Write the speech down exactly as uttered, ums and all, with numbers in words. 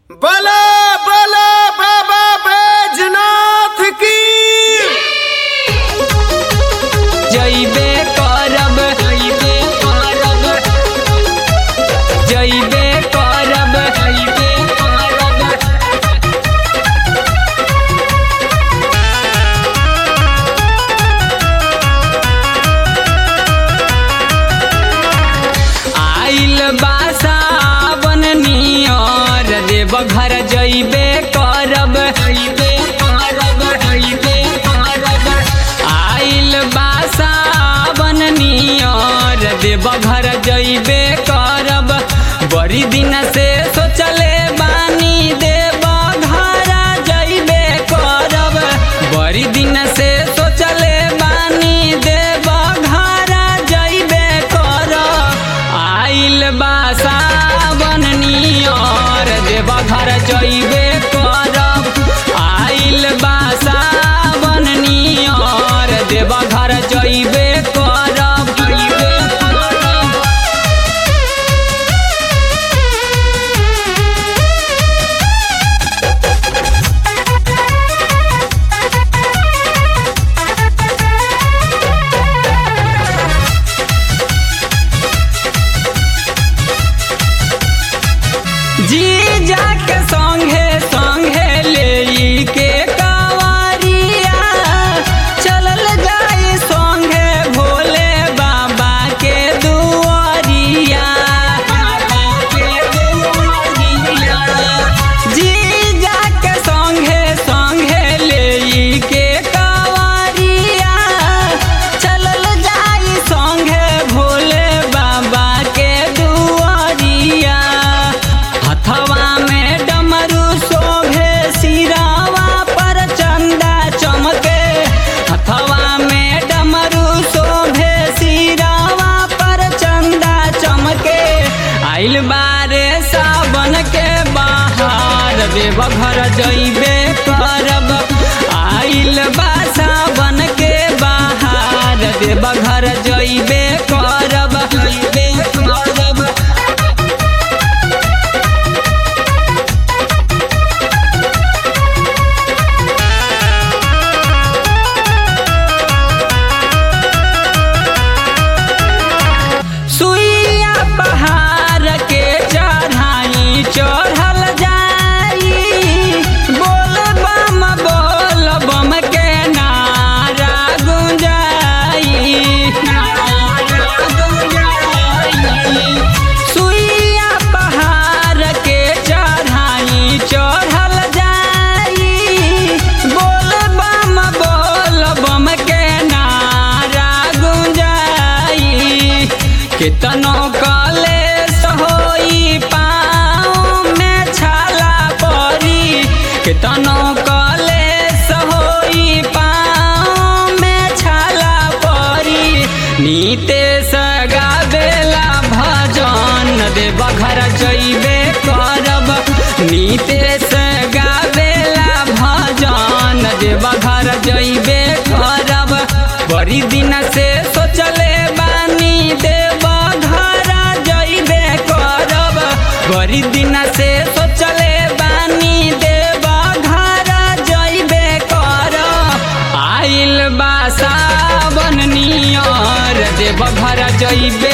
बोलो बोलो बाबा बैजनाथ की। जइबे करब जइबे करब जइबे करब जइबे करब आइल बा सावन नियर देव घर जइबे करब जइबे करब जइबे करब आइल बा सावन नियर देव घर जइबे करब बड़ी दिन से सोचले बानी देव घर जइबे करब बड़ी दिन से सोचले बानी देव घर जइबे करब आइल बा सावन नियर देव घर जइबे करब आइल बा सावन नियर देव घर जइबे करब जइबे करब जीजा के संगे संगे ले के कावरिया चलल जाई संगे भोले बाबा के दुआरिया बाबा के दुआरिया जीजा के संगे संगे ले के कावरिया चलल जाई संगे भोले बाबा के दुआरिया हथवा में डमरू शोभे सिरावा पर चंदा चमके हथवा में डमरू शोभे सिरावा पर चंदा चमके आइल बारे सावन के बाहर देव घर जइबे करब आइल बा सावन के बाहर देव घर जइबे करब जइबे करब सुइया पहाड़ के चढ़ाई चढ़ल जाई बोल बम बोल बम के नारा गुंजाई नारा गुंजाई सुइया पहाड़ के चढ़ाई चढ़ल जाई बोल बम बोल बम के नारा गुंजाई केतनो कलेश होई पाँव में छाला परी केतनो कलेश होई पाँव में छाला परी नीतेश गावेला भजन देव घर जइबे करब नीतेश गावेला भजन देव घर जइबे करब बड़ी दिन से सोचले बानी देव घर जइबे करब बड़ी दिन से सोचले बानी देव घर जइबे करब आइल बा सावन नियर देव घर जइबे